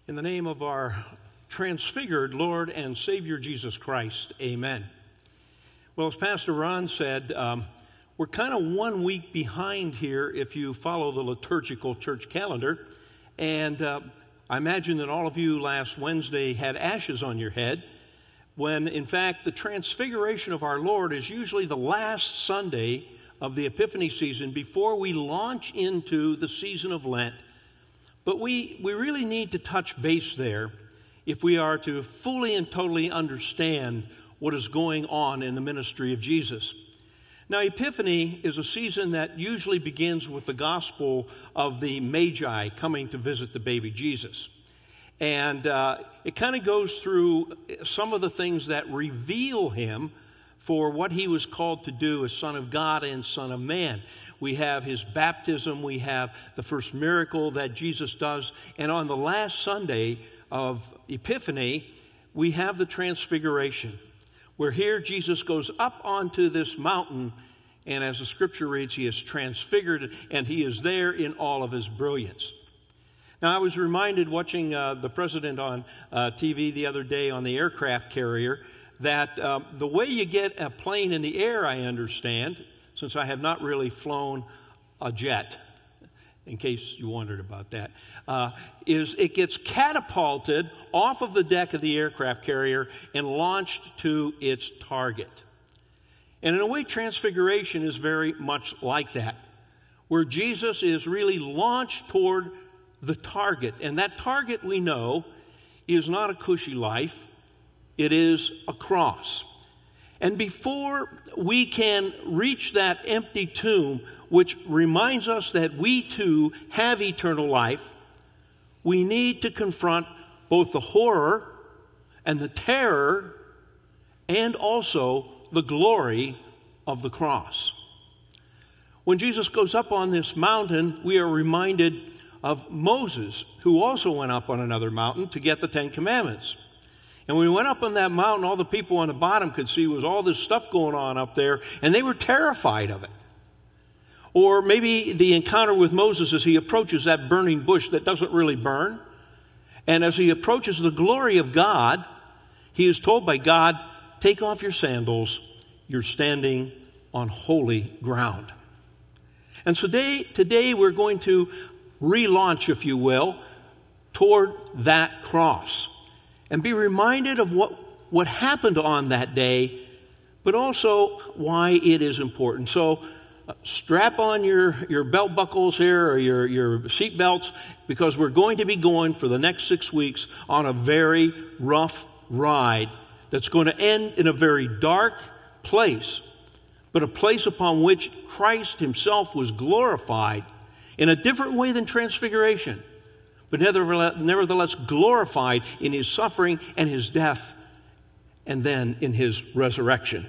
In the name of our transfigured Lord and Savior Jesus Christ, amen. Well, as Pastor Ron said, we're kind of 1 week behind here if you follow the liturgical church calendar. And I imagine that all of you last Wednesday had ashes on your head, when in fact the transfiguration of our Lord is usually the last Sunday of the Epiphany season before we launch into the season of Lent. But we really need to touch base there if we are to fully and totally understand what is going on in the ministry of Jesus. Now, Epiphany is a season that usually begins with the gospel of the Magi coming to visit the baby Jesus. And it kind of goes through some of the things that reveal him for what he was called to do as Son of God and Son of Man. We have his baptism, we have the first miracle that Jesus does, and on the last Sunday of Epiphany, we have the Transfiguration, where here Jesus goes up onto this mountain, and as the scripture reads, he is transfigured, and he is there in all of his brilliance. Now, I was reminded watching the president on TV the other day on the aircraft carrier that the way you get a plane in the air, I understand, since I have not really flown a jet, in case you wondered about that, is it gets catapulted off of the deck of the aircraft carrier and launched to its target. And in a way, Transfiguration is very much like that, where Jesus is really launched toward the target. And that target, we know, is not a cushy life. It is a cross. And before we can reach that empty tomb, which reminds us that we too have eternal life, we need to confront both the horror and the terror and also the glory of the cross. When Jesus goes up on this mountain, we are reminded of Moses, who also went up on another mountain to get the Ten Commandments. And when we went up on that mountain, all the people on the bottom could see was all this stuff going on up there, and they were terrified of it. Or maybe the encounter with Moses as he approaches that burning bush that doesn't really burn. And as he approaches the glory of God, he is told by God, "Take off your sandals, you're standing on holy ground." And so today we're going to relaunch, if you will, toward that cross. And be reminded of what happened on that day, but also why it is important. So strap on your belt buckles here or your seat belts, because we're going to be going for the next 6 weeks on a very rough ride that's going to end in a very dark place, but a place upon which Christ himself was glorified in a different way than Transfiguration, but nevertheless glorified in his suffering and his death, and then in his resurrection.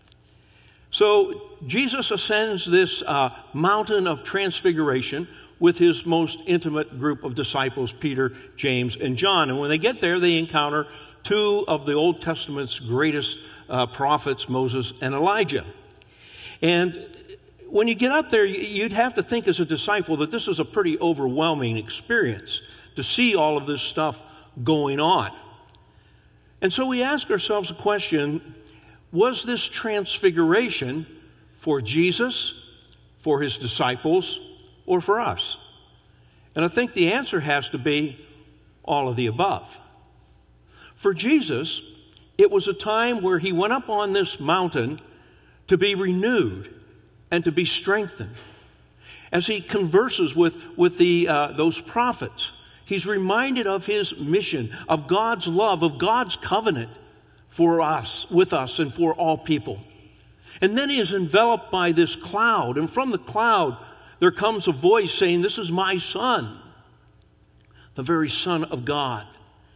So Jesus ascends this mountain of transfiguration with his most intimate group of disciples, Peter, James, and John. And when they get there, they encounter two of the Old Testament's greatest prophets, Moses and Elijah. And when you get up there, you'd have to think as a disciple that this is a pretty overwhelming experience to see all of this stuff going on. And so we ask ourselves a question: was this transfiguration for Jesus, for his disciples, or for us? And I think the answer has to be all of the above. For Jesus, it was a time where he went up on this mountain to be renewed and to be strengthened. As he converses with those prophets, he's reminded of his mission, of God's love, of God's covenant for us, with us, and for all people. And then he is enveloped by this cloud, and from the cloud there comes a voice saying, "This is my Son, the very Son of God."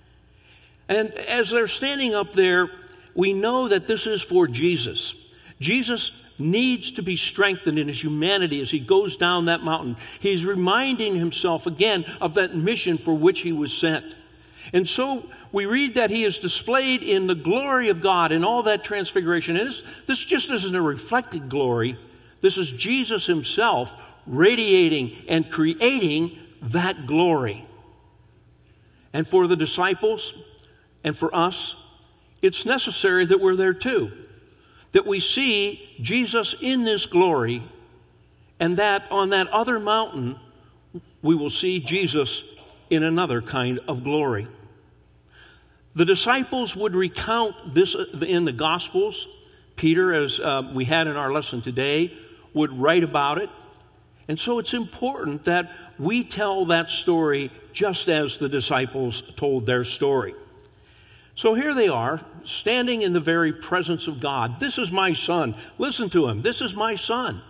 And as they're standing up there, we know that this is for Jesus. Jesus needs to be strengthened in his humanity as he goes down that mountain. He's reminding himself again of that mission for which he was sent. And so we read that he is displayed in the glory of God in all that transfiguration. And this just isn't a reflected glory. This is Jesus himself radiating and creating that glory. And for the disciples and for us, it's necessary that we're there too. That we see Jesus in this glory, and that on that other mountain, we will see Jesus in another kind of glory. The disciples would recount this in the Gospels. Peter, as we had in our lesson today, would write about it. And so it's important that we tell that story just as the disciples told their story. So here they are, standing in the very presence of God. This is my son. Listen to him. This is my son.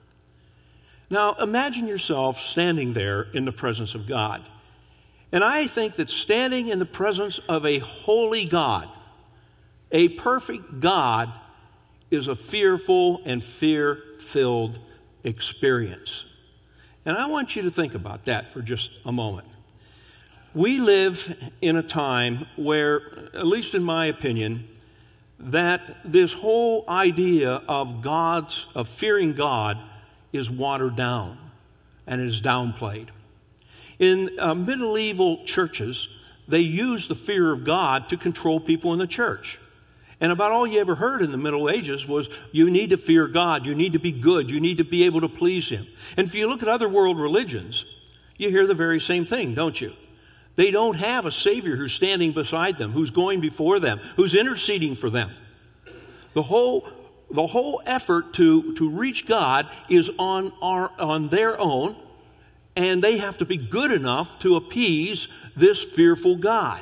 Now imagine yourself standing there in the presence of God. And I think that standing in the presence of a holy God, a perfect God, is a fearful and fear-filled experience. And I want you to think about that for just a moment. We live in a time where, at least in my opinion, that this whole idea of fearing God is watered down and is downplayed. In medieval churches, they used the fear of God to control people in the church. And about all you ever heard in the Middle Ages was, you need to fear God, you need to be good, you need to be able to please Him. And if you look at other world religions, you hear the very same thing, don't you? They don't have a Savior who's standing beside them, who's going before them, who's interceding for them. The whole effort to reach God is on their own, and they have to be good enough to appease this fearful God.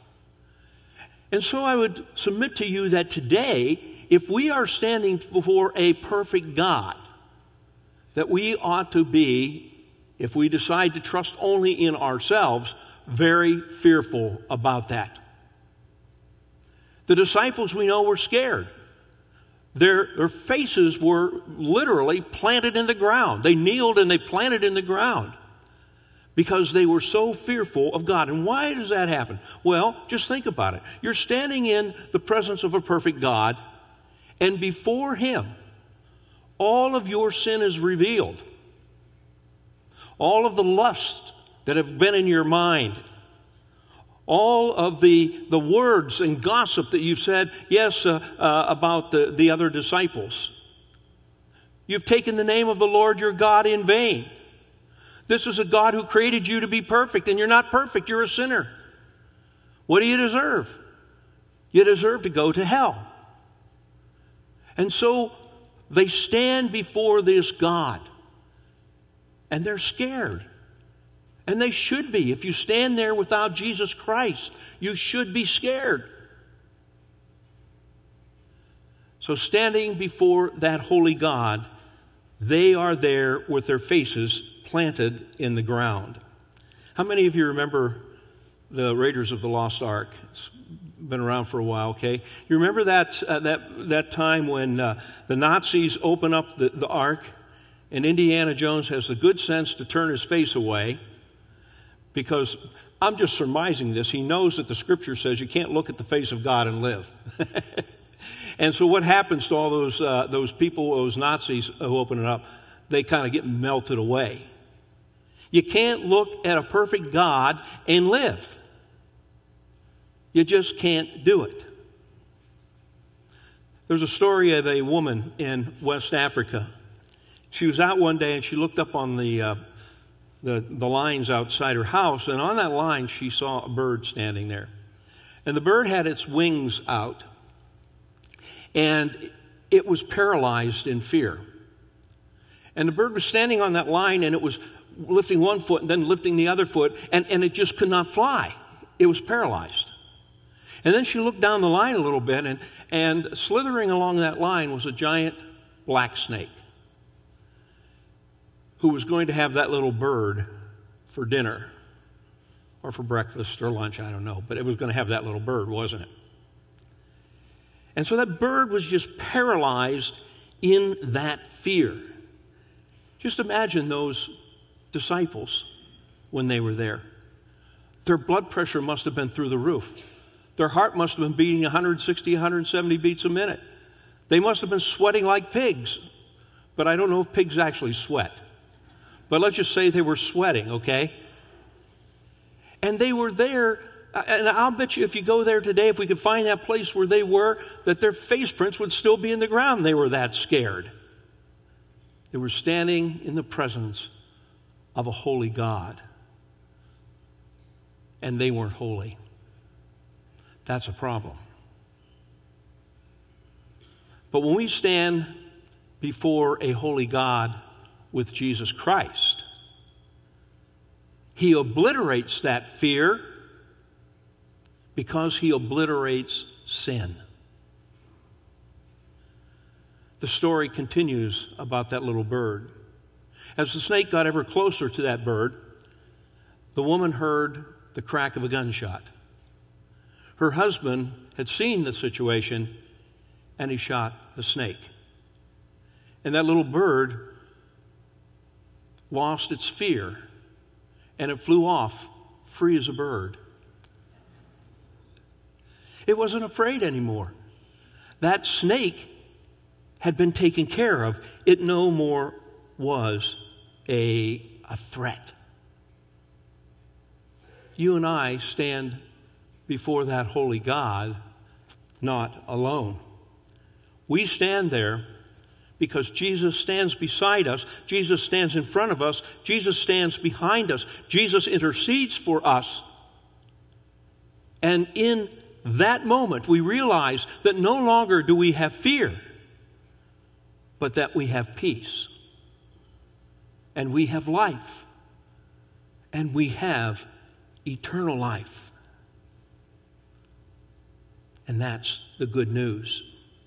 And so I would submit to you that today, if we are standing before a perfect God, that we ought to be, if we decide to trust only in ourselves, very fearful about that. The disciples, we know, were scared. Their faces were literally planted in the ground. They kneeled and they planted in the ground because they were so fearful of God. And why does that happen? Well, just think about it. You're standing in the presence of a perfect God, and before Him, all of your sin is revealed. All of the lust that have been in your mind, all of the words and gossip that you've said, about the other disciples. You've taken the name of the Lord your God in vain. This is a God who created you to be perfect, and you're not perfect. You're a sinner. What do you deserve? You deserve to go to hell. And so they stand before this God, and they're scared. And they should be. If you stand there without Jesus Christ, you should be scared. So standing before that holy God, they are there with their faces planted in the ground. How many of you remember the Raiders of the Lost Ark? It's been around for a while, okay? You remember that time when the Nazis open up the ark, and Indiana Jones has the good sense to turn his face away, because I'm just surmising this. He knows that the Scripture says you can't look at the face of God and live. And so what happens to all those people, those Nazis who open it up? They kind of get melted away. You can't look at a perfect God and live. You just can't do it. There's a story of a woman in West Africa. She was out one day and she looked up on the lines outside her house, and on that line she saw a bird standing there. And the bird had its wings out, and it was paralyzed in fear. And the bird was standing on that line, and it was lifting one foot and then lifting the other foot, and it just could not fly. It was paralyzed. And then she looked down the line a little bit, and slithering along that line was a giant black snake who was going to have that little bird for dinner or for breakfast or lunch, I don't know. But it was going to have that little bird, wasn't it? And so that bird was just paralyzed in that fear. Just imagine those disciples when they were there. Their blood pressure must have been through the roof. Their heart must have been beating 160, 170 beats a minute. They must have been sweating like pigs. But I don't know if pigs actually sweat. But let's just say they were sweating, okay? And they were there And I'll bet you if you go there today, if we could find that place where they were, that their face prints would still be in the ground. They were that scared. They were standing in the presence of a holy God. And they weren't holy. That's a problem. But when we stand before a holy God with Jesus Christ, He obliterates that fear because He obliterates sin. The story continues about that little bird. As the snake got ever closer to that bird, the woman heard the crack of a gunshot. Her husband had seen the situation, and he shot the snake. And that little bird lost its fear, and it flew off free as a bird. It wasn't afraid anymore. That snake had been taken care of. It no more was a threat. You and I stand before that holy God not alone. We stand there because Jesus stands beside us. Jesus stands in front of us. Jesus stands behind us. Jesus intercedes for us. And in that moment, we realize that no longer do we have fear, but that we have peace. And we have life. And we have eternal life. And that's the good news.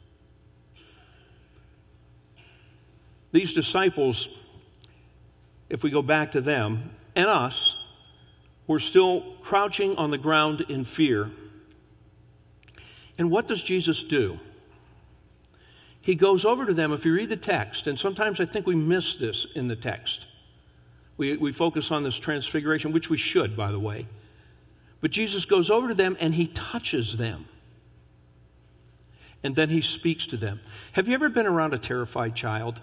These disciples, if we go back to them and us, were still crouching on the ground in fear. And what does Jesus do? He goes over to them. If you read the text, and sometimes I think we miss this in the text. We focus on this transfiguration, which we should, by the way. But Jesus goes over to them and He touches them. And then He speaks to them. Have you ever been around a terrified child?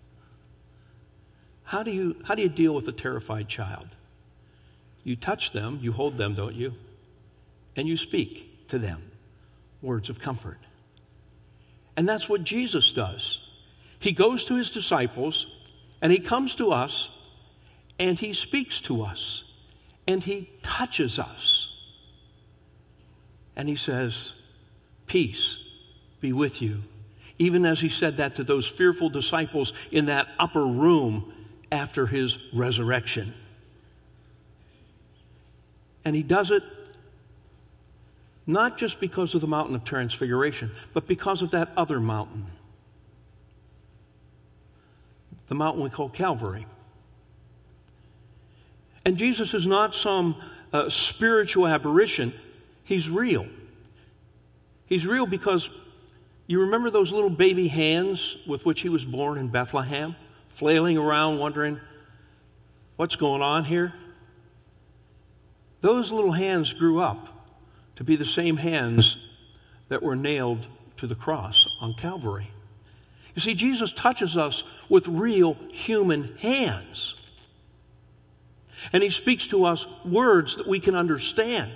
How do you deal with a terrified child? You touch them, you hold them, don't you? And you speak to them words of comfort. And that's what Jesus does. He goes to His disciples and He comes to us and He speaks to us and He touches us. And He says, "Peace be with you." Even as He said that to those fearful disciples in that upper room after His resurrection. And He does it not just because of the mountain of transfiguration, but because of that other mountain. The mountain we call Calvary. And Jesus is not some spiritual aberration. He's real. He's real because you remember those little baby hands with which He was born in Bethlehem, flailing around wondering, what's going on here? Those little hands grew up to be the same hands that were nailed to the cross on Calvary. You see, Jesus touches us with real human hands. And He speaks to us words that we can understand.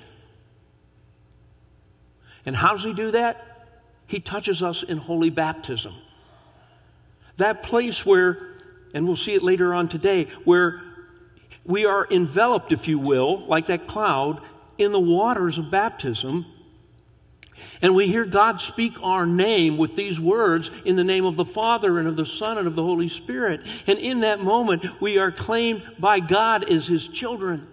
And how does He do that? He touches us in holy baptism. That place where, and we'll see it later on today, where we are enveloped, if you will, like that cloud, in the waters of baptism. And we hear God speak our name with these words, in the name of the Father and of the Son and of the Holy Spirit. And in that moment, we are claimed by God as His children.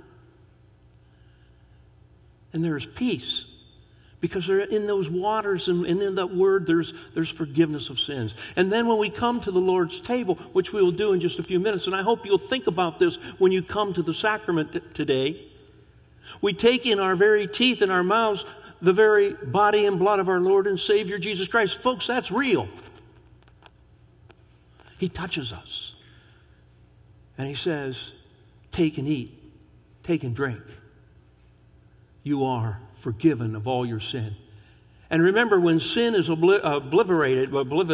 And there is peace. Because in those waters and in that word, there's forgiveness of sins. And then when we come to the Lord's table, which we will do in just a few minutes, and I hope you'll think about this when you come to the sacrament today, we take in our very teeth and our mouths the very body and blood of our Lord and Savior Jesus Christ. Folks, that's real. He touches us. And He says, take and eat, take and drink. You are forgiven of all your sin. And remember, when sin is obliterated,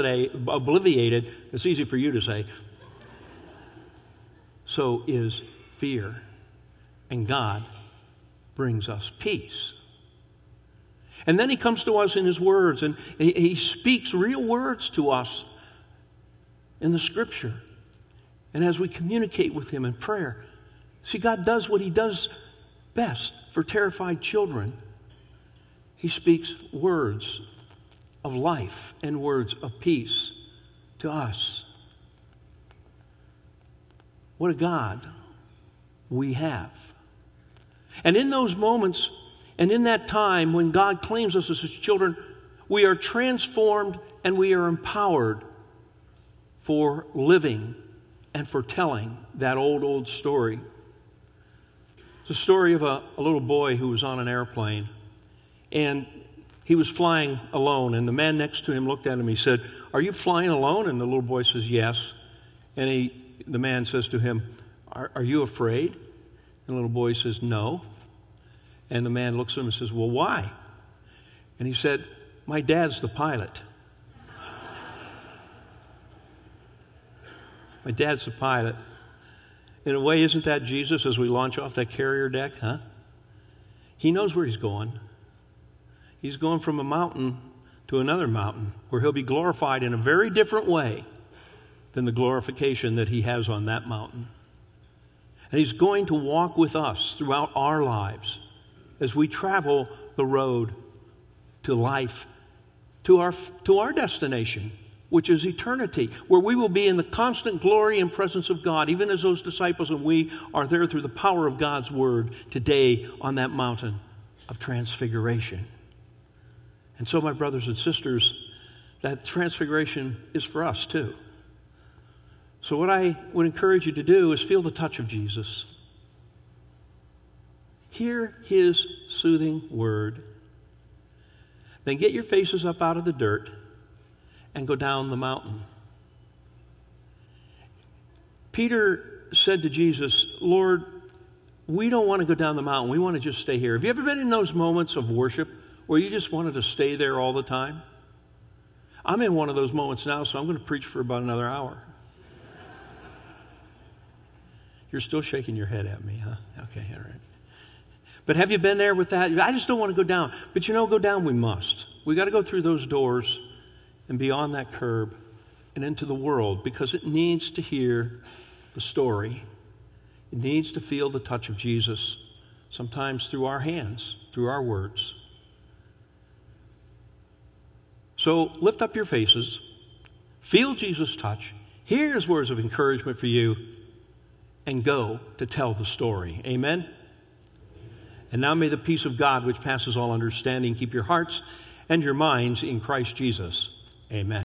it's easy for you to say, so is fear. And God brings us peace. And then he comes to us in his words, and he speaks real words to us in the Scripture. And as we communicate with him in prayer, see, God does what he does best for terrified children. He speaks words of life and words of peace to us. What a God we have. And in those moments, and in that time when God claims us as his children, we are transformed and we are empowered for living and for telling that old story. It's the story of a little boy who was on an airplane, and he was flying alone, and the man next to him looked at him. He said, "Are you flying alone?" And the little boy says, "Yes." And the man says to him, Are you afraid?" And the little boy says, "No." And the man looks at him and says, "Well, why?" And he said, "My dad's the pilot." My dad's the pilot. In a way, isn't that Jesus as we launch off that carrier deck, huh? He knows where he's going. He's going from a mountain to another mountain where he'll be glorified in a very different way than the glorification that he has on that mountain. And he's going to walk with us throughout our lives as we travel the road to life, to our destination, which is eternity, where we will be in the constant glory and presence of God, even as those disciples, and we are there through the power of God's word today on that mountain of transfiguration. And so, my brothers and sisters, that transfiguration is for us too. So what I would encourage you to do is feel the touch of Jesus. Hear his soothing word. Then get your faces up out of the dirt and go down the mountain. Peter said to Jesus, "Lord, we don't want to go down the mountain. We want to just stay here." Have you ever been in those moments of worship where you just wanted to stay there all the time? I'm in one of those moments now, so I'm going to preach for about another hour. You're still shaking your head at me, huh? Okay, all right. But have you been there with that? I just don't want to go down. But go down we must. We got to go through those doors and beyond that curb and into the world, because it needs to hear the story. It needs to feel the touch of Jesus, sometimes through our hands, through our words. So lift up your faces, feel Jesus' touch, hear his words of encouragement for you, and go to tell the story. Amen? And now may the peace of God, which passes all understanding, keep your hearts and your minds in Christ Jesus. Amen.